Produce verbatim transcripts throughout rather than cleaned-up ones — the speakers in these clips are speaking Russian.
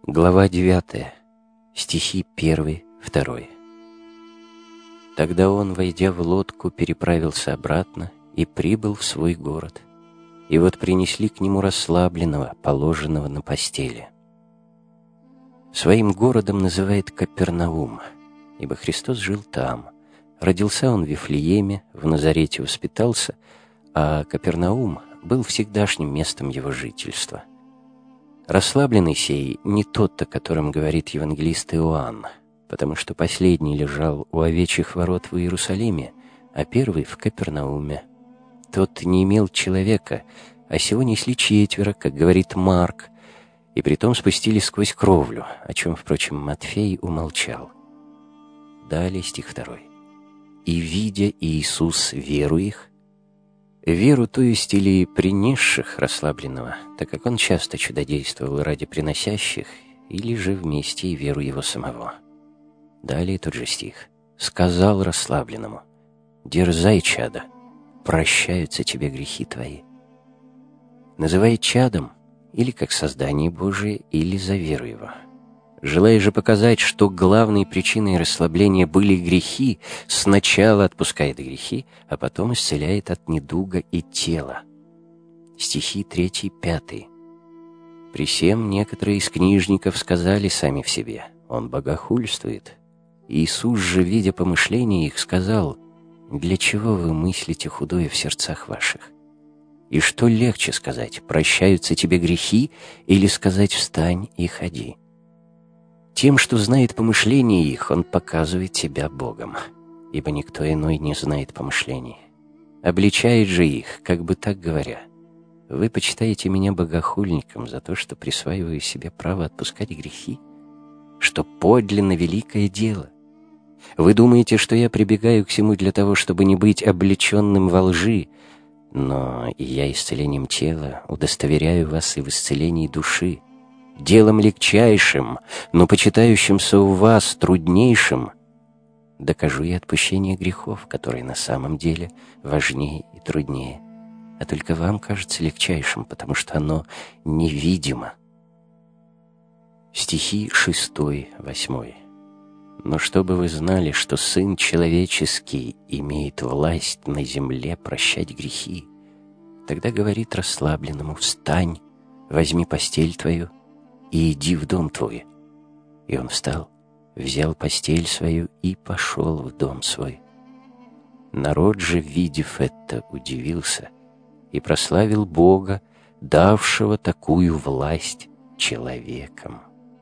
Глава девятая. Стихи первый, второй. Тогда он, войдя в лодку, переправился обратно и прибыл в свой город. И вот принесли к нему расслабленного, положенного на постели. Своим городом называет Капернаум, ибо Христос жил там. Родился он в Вифлееме, в Назарете воспитался, а Капернаум был всегдашним местом его жительства. Расслабленный сей не тот, о котором говорит евангелист Иоанн, потому что последний лежал у овечьих ворот в Иерусалиме, а первый в Капернауме. Тот не имел человека, а сего несли четверо, как говорит Марк, и притом спустили сквозь кровлю, о чем, впрочем, Матфей умолчал. Далее стих второй. «И, видя Иисус веру их», веру, то есть, или принесших расслабленного, так как он часто чудодействовал ради приносящих, или же вместе и веру его самого. Далее тот же стих. «Сказал расслабленному: дерзай, чадо, прощаются тебе грехи твои». Называет чадом или как создание Божие, или за веру его. Желая же показать, что главной причиной расслабления были грехи, сначала отпускает грехи, а потом исцеляет от недуга и тела. Стихи третий, пятый. «При сем некоторые из книжников сказали сами в себе: он богохульствует. Иисус же, видя помышления их, сказал: для чего вы мыслите худое в сердцах ваших? И что легче сказать: прощаются тебе грехи, или сказать: встань и ходи? Тем, что знает помышления их, он показывает себя Богом, ибо никто иной не знает помышлений. Обличает же их, как бы так говоря: вы почитаете меня богохульником за то, что присваиваю себе право отпускать грехи, что подлинно великое дело. Вы думаете, что я прибегаю к всему для того, чтобы не быть облеченным во лжи, но и я исцелением тела удостоверяю вас и в исцелении души. Делом легчайшим, но почитающимся у вас труднейшим, докажу я отпущение грехов, которые на самом деле важнее и труднее, а только вам кажется легчайшим, потому что оно невидимо». Стихи шестой, восьмой. «Но чтобы вы знали, что Сын Человеческий имеет власть на земле прощать грехи, тогда говорит расслабленному: встань, возьми постель твою и иди в дом твой. И он встал, взял постель свою и пошел в дом свой. Народ же, видев это, удивился и прославил Бога, давшего такую власть человекам.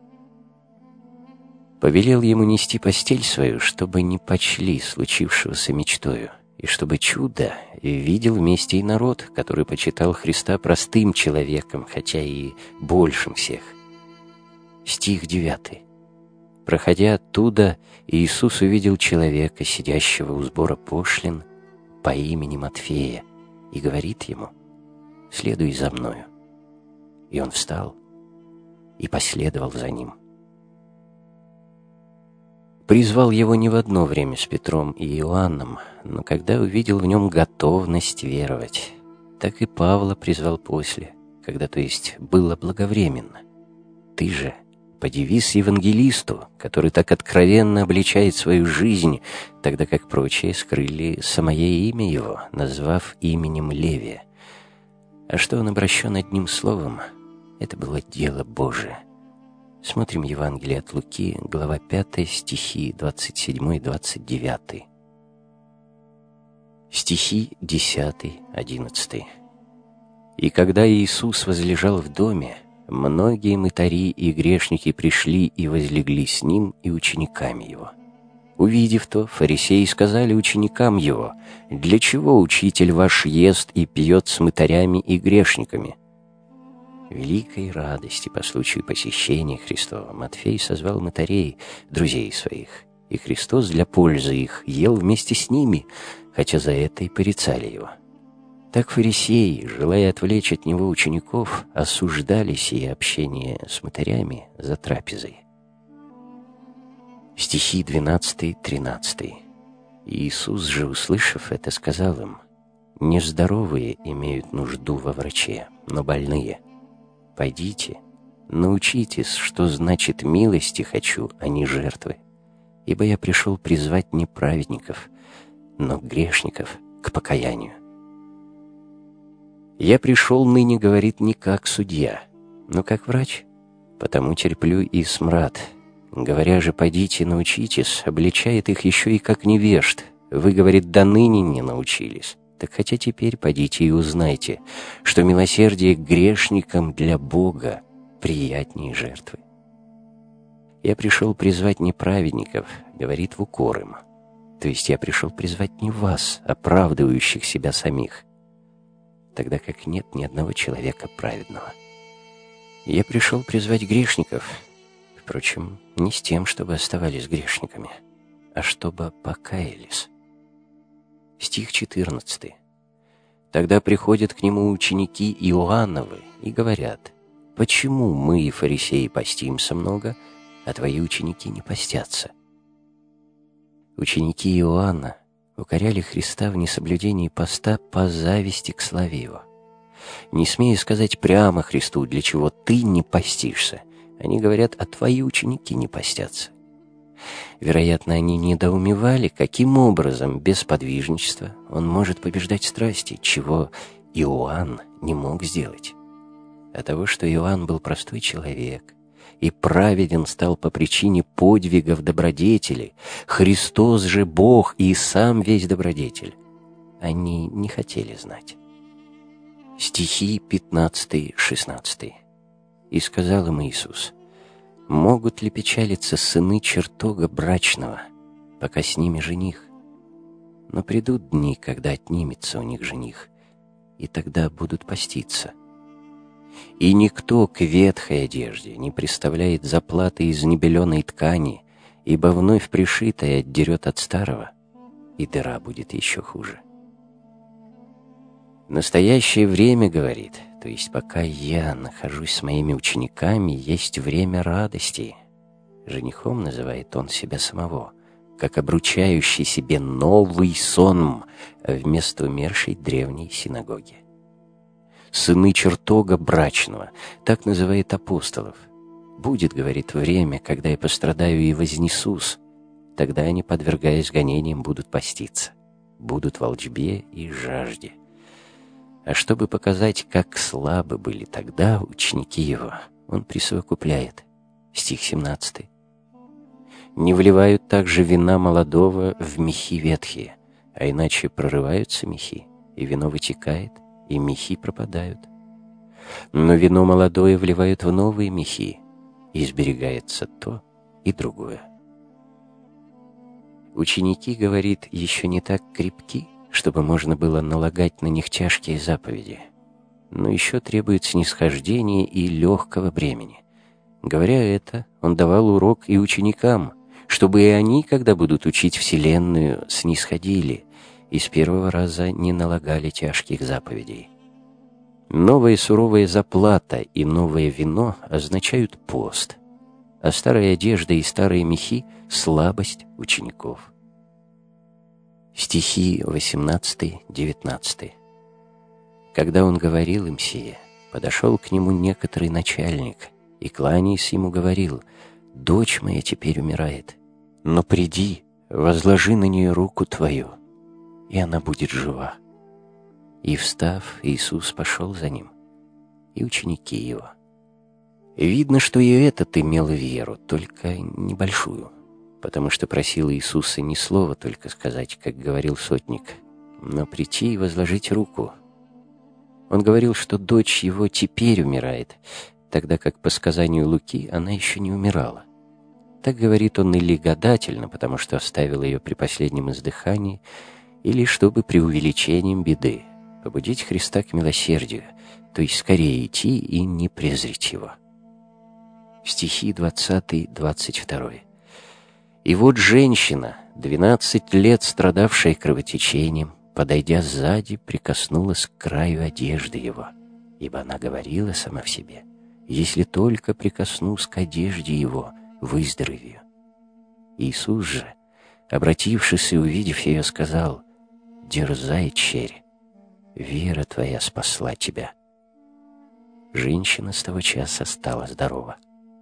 Повелел ему нести постель свою, чтобы не почли случившегося мечтою, и чтобы чудо видел вместе и народ, который почитал Христа простым человеком, хотя и большим всех». Стих девятый. «Проходя оттуда, Иисус увидел человека, сидящего у сбора пошлин, по имени Матфея, и говорит ему: следуй за мною. И он встал и последовал за ним. Призвал его не в одно время с Петром и Иоанном, но когда увидел в нем готовность веровать, так и Павла призвал после, когда, то есть, было благовременно. Ты же подивись евангелисту, который так откровенно обличает свою жизнь, тогда как прочие скрыли самое имя его, назвав именем Левия. А что он обращен одним словом, это было дело Божие». Смотрим Евангелие от Луки, глава пятая, стихи двадцать седьмой двадцать девятый. Стихи десятый, одиннадцатый. «И когда Иисус возлежал в доме, многие мытари и грешники пришли и возлегли с ним и учениками его. Увидев то, фарисеи сказали ученикам его: для чего учитель ваш ест и пьет с мытарями и грешниками? Великой радости по случаю посещения Христова Матфей созвал мытарей, друзей своих, и Христос для пользы их ел вместе с ними, хотя за это и порицали его. Так фарисеи, желая отвлечь от него учеников, осуждали сие общение с мытарями за трапезой». Стихи двенадцатый, тринадцатый. «Иисус же, услышав это, сказал им: нездоровые имеют нужду во враче, но больные. Пойдите, научитесь, что значит милости хочу, а не жертвы. Ибо я пришел призвать не праведников, но грешников к покаянию. Я пришел ныне, говорит, не как судья, но как врач, потому терплю и смрад. Говоря же, подите, научитесь, обличает их еще и как невежд. Вы, говорит, до ныне не научились. Так хотя теперь подите и узнайте, что милосердие к грешникам для Бога приятнее жертвы. Я пришел призвать не праведников, говорит, в укор им. То есть я пришел призвать не вас, оправдывающих себя самих, тогда как нет ни одного человека праведного. Я пришел призвать грешников, впрочем, не с тем, чтобы оставались грешниками, а чтобы покаялись. Стих четырнадцатый. Тогда приходят к нему ученики Иоанновы и говорят: «Почему мы, фарисеи, постимся много, а твои ученики не постятся?» Ученики Иоанна укоряли Христа в несоблюдении поста по зависти к славе Его. Не смея сказать прямо Христу, для чего ты не постишься, они говорят, а твои ученики не постятся. Вероятно, они недоумевали, каким образом без подвижничества он может побеждать страсти, чего Иоанн не мог сделать. От того, что Иоанн был простой человек и праведен стал по причине подвигов добродетели, Христос же Бог и сам весь добродетель, они не хотели знать. Стихи пятнадцатый шестнадцатый. «И сказал им Иисус: могут ли печалиться сыны чертога брачного, пока с ними жених? Но придут дни, когда отнимется у них жених, и тогда будут поститься. И никто к ветхой одежде не приставляет заплаты из небеленой ткани, ибо вновь пришитое отдерет от старого, и дыра будет еще хуже. Настоящее время, говорит, то есть пока я нахожусь с моими учениками, есть время радости. Женихом называет он себя самого, как обручающий себе новый сон вместо умершей древней синагоги. Сыны чертога брачного, так называет апостолов. Будет, говорит, время, когда я пострадаю и вознесусь, тогда они, подвергаясь гонениям, будут поститься, будут в волжбе и жажде. А чтобы показать, как слабы были тогда ученики его, он присовокупляет. Стих семнадцатый. «Не вливают также вина молодого в мехи ветхие, а иначе прорываются мехи, и вино вытекает, и мехи пропадают. Но вино молодое вливают в новые мехи, и сберегается то и другое». Ученики, говорит, еще не так крепки, чтобы можно было налагать на них тяжкие заповеди, но еще требует снисхождения и легкого бремени. Говоря это, он давал урок и ученикам, чтобы и они, когда будут учить Вселенную, снисходили и с первого раза не налагали тяжких заповедей. Новая суровая заплата и новое вино означают пост, а старая одежда и старые мехи — слабость учеников. Стихи восемнадцатый девятнадцатый. Когда он говорил им сие, подошел к нему некоторый начальник и, кланяясь ему, говорил: «Дочь моя теперь умирает, но приди, возложи на нее руку твою, и она будет жива». И, встав, Иисус пошел за ним, и ученики его. Видно, что и этот имел веру, только небольшую, потому что просил Иисуса не слова только сказать, как говорил сотник, но прийти и возложить руку. Он говорил, что дочь его теперь умирает, тогда как по сказанию Луки она еще не умирала. Так говорит он или гадательно, потому что оставил ее при последнем издыхании, или чтобы преувеличением беды побудить Христа к милосердию, то есть скорее идти и не презреть его. Стихи двадцатый двадцать второй. «И вот женщина, двенадцать лет страдавшая кровотечением, подойдя сзади, прикоснулась к краю одежды его, ибо она говорила сама в себе: если только прикоснусь к одежде его, выздоровею. Иисус же, обратившись и увидев ее, сказал: дерзай, черь, вера твоя спасла тебя». Женщина с того часа стала здорова.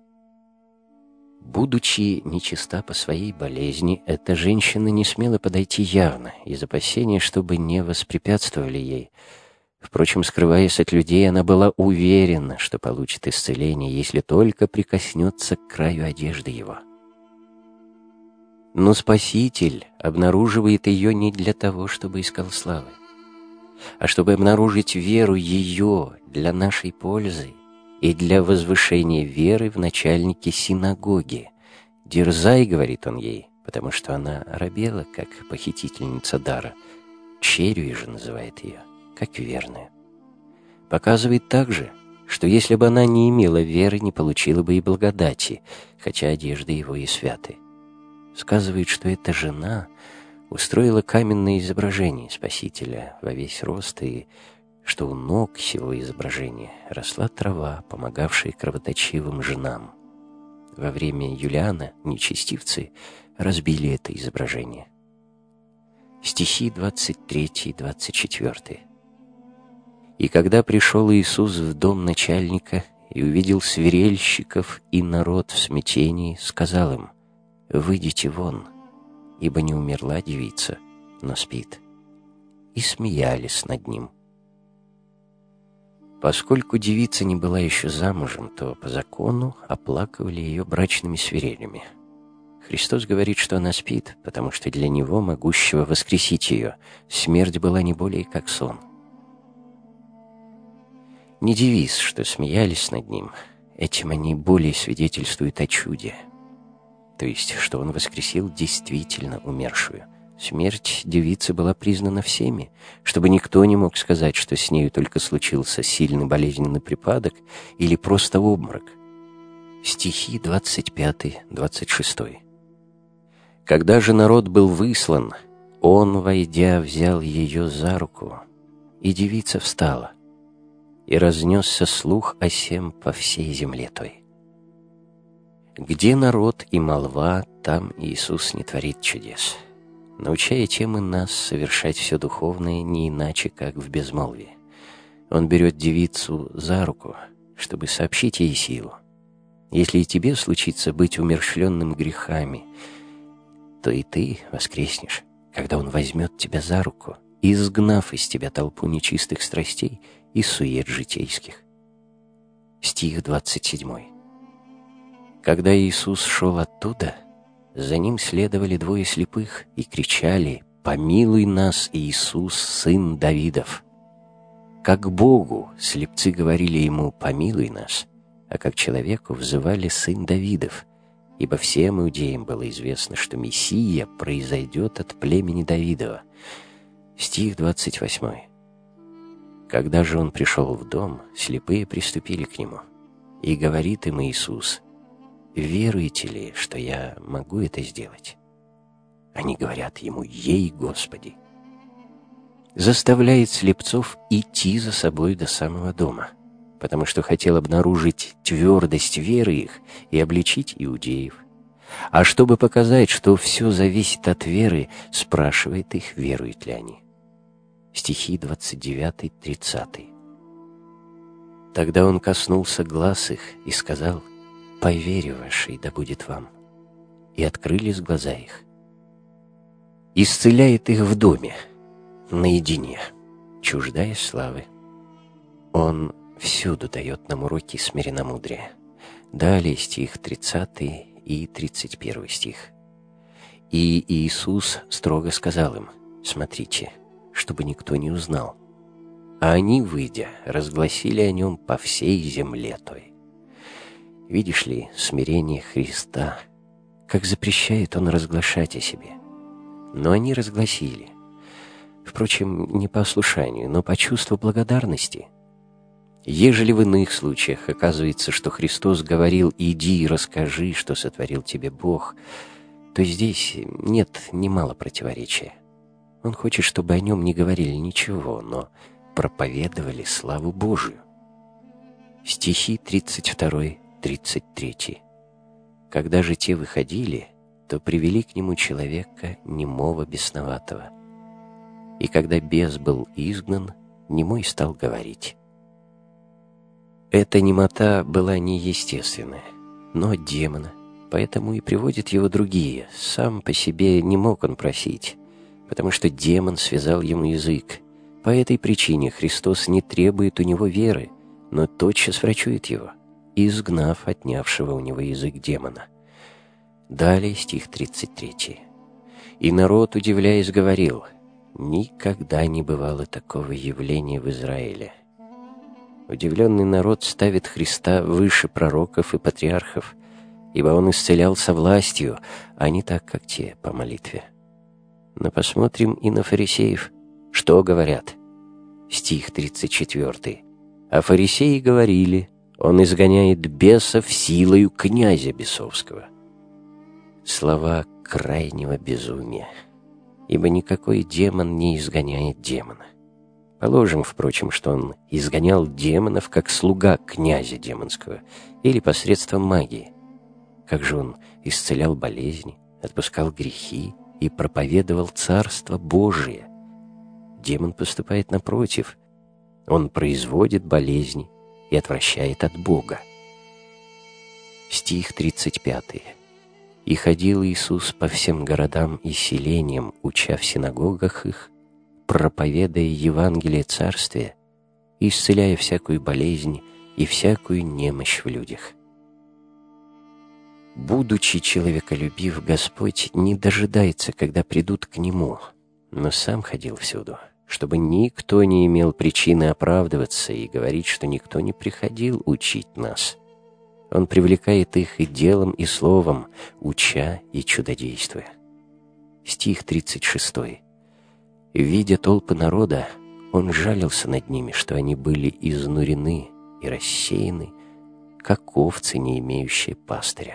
Будучи нечиста по своей болезни, эта женщина не смела подойти явно, из опасения, чтобы не воспрепятствовали ей. Впрочем, скрываясь от людей, она была уверена, что получит исцеление, если только прикоснется к краю одежды его. Но Спаситель обнаруживает ее не для того, чтобы искал славы, а чтобы обнаружить веру ее для нашей пользы и для возвышения веры в начальнике синагоги. «Дерзай», — говорит он ей, потому что она оробела, как похитительница дара. Черью же называет ее, как верную. Показывает также, что если бы она не имела веры, не получила бы и благодати, хотя одежды его и святы. Сказывает, что эта жена устроила каменное изображение Спасителя во весь рост, и что у ног сего изображения росла трава, помогавшая кровоточивым женам. Во время Юлиана нечестивцы разбили это изображение. Стихи двадцать три двадцать четыре. «И когда пришел Иисус в дом начальника и увидел свирельщиков и народ в смятении, сказал им: «Выйдите вон, ибо не умерла девица, но спит». И смеялись над ним. Поскольку девица не была еще замужем, то по закону оплакивали ее брачными свирелями. Христос говорит, что она спит, потому что для Него, могущего воскресить ее, смерть была не более как сон. Не девиз, что смеялись над Ним, этим они более свидетельствуют о чуде, то есть, что Он воскресил действительно умершую. Смерть девицы была признана всеми, чтобы никто не мог сказать, что с нею только случился сильный болезненный припадок или просто обморок. Стихи двадцать пять двадцать шесть. «Когда же народ был выслан, он, войдя, взял ее за руку, и девица встала, и разнесся слух о сем по всей земле той». Где народ и молва, там Иисус не творит чудес, научая тем и нас совершать все духовное не иначе, как в безмолвии. Он берет девицу за руку, чтобы сообщить ей силу. Если и тебе случится быть умерщвленным грехами, то и ты воскреснешь, когда Он возьмет тебя за руку, изгнав из тебя толпу нечистых страстей и сует житейских. Стих двадцать семь. Когда Иисус шел оттуда, за Ним следовали двое слепых и кричали: «Помилуй нас, Иисус, сын Давидов!» Как Богу слепцы говорили Ему: «Помилуй нас», а как человеку взывали: «Сын Давидов», ибо всем иудеям было известно, что Мессия произойдет от племени Давидова. Стих двадцать восемь. Когда же Он пришел в дом, слепые приступили к Нему, и говорит им Иисус: «Веруете ли, что я могу это сделать?» Они говорят Ему: «Ей, Господи!» Заставляет слепцов идти за собой до самого дома, потому что хотел обнаружить твердость веры их и обличить иудеев. А чтобы показать, что все зависит от веры, спрашивает их, веруют ли они. Стихи двадцать девять тридцать. Тогда Он коснулся глаз их и сказал: «По вере вашей да будет вам». И открылись глаза их. Исцеляет их в доме, наедине, чуждаясь славы. Он всюду дает нам уроки смиренномудрия. Далее стих тридцатый и тридцать первый стих. «И Иисус строго сказал им: смотрите, чтобы никто не узнал. А они, выйдя, разгласили о Нем по всей земле той». Видишь ли, смирение Христа, как запрещает Он разглашать о себе. Но они разгласили. Впрочем, не по ослушанию, но по чувству благодарности. Ежели в иных случаях оказывается, что Христос говорил: «Иди и расскажи, что сотворил тебе Бог», то здесь нет немало противоречия. Он хочет, чтобы о Нем не говорили ничего, но проповедовали славу Божию. Стихи тридцать два тридцать три. «Когда же те выходили, то привели к Нему человека немого бесноватого. И когда бес был изгнан, немой стал говорить». Эта немота была неестественная, но от демона, поэтому и приводят его другие. Сам по себе не мог он просить, потому что демон связал ему язык. По этой причине Христос не требует у него веры, но тотчас врачует его, изгнав отнявшего у него язык демона. Далее стих тридцать три. «И народ, удивляясь, говорил: никогда не бывало такого явления в Израиле». Удивленный народ ставит Христа выше пророков и патриархов, ибо он исцелял со властью, а не так, как те, по молитве. Но посмотрим и на фарисеев. Что говорят? Стих тридцать четыре. «А фарисеи говорили: он изгоняет бесов силою князя бесовского». Слова крайнего безумия, ибо никакой демон не изгоняет демона. Положим, впрочем, что он изгонял демонов как слуга князя демонского или посредством магии. Как же он исцелял болезни, отпускал грехи и проповедовал Царство Божие? Демон поступает напротив. Он производит болезни и отвращает от Бога. Стих тридцать пять. «И ходил Иисус по всем городам и селениям, уча в синагогах их, проповедуя Евангелие Царствия, исцеляя всякую болезнь и всякую немощь в людях». Будучи человеколюбив, Господь не дожидается, когда придут к Нему, но Сам ходил всюду, чтобы никто не имел причины оправдываться и говорить, что никто не приходил учить нас. Он привлекает их и делом, и словом, уча и чудодействуя. Стих тридцать шесть. «Видя толпы народа, Он жалился над ними, что они были изнурены и рассеяны, как овцы, не имеющие пастыря».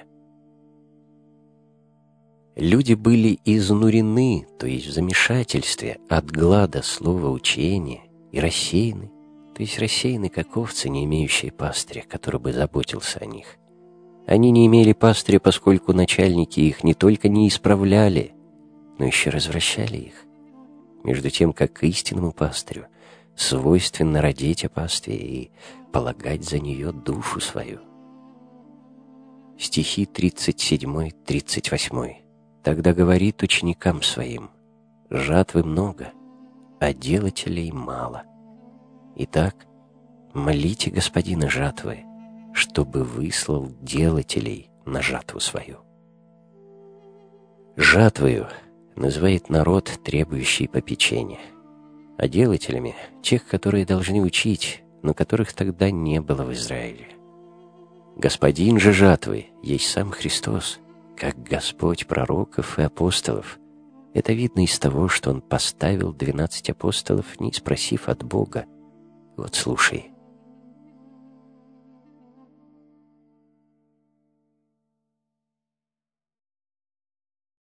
Люди были изнурены, то есть в замешательстве, от глада слова учения, и рассеяны, то есть рассеяны, как овцы, не имеющие пастыря, который бы заботился о них. Они не имели пастыря, поскольку начальники их не только не исправляли, но еще развращали их. Между тем, как истинному пастырю свойственно родить о пастве и полагать за нее душу свою. Стихи тридцать семь тридцать восемь. «Тогда говорит ученикам своим: жатвы много, а делателей мало. Итак, молите Господина жатвы, чтобы выслал делателей на жатву свою». Жатвою называет народ, требующий попечения, а делателями — тех, которые должны учить, но которых тогда не было в Израиле. Господин же жатвы есть сам Христос, как Господь пророков и апостолов. Это видно из того, что Он поставил двенадцать апостолов, не спросив от Бога: «Вот слушай,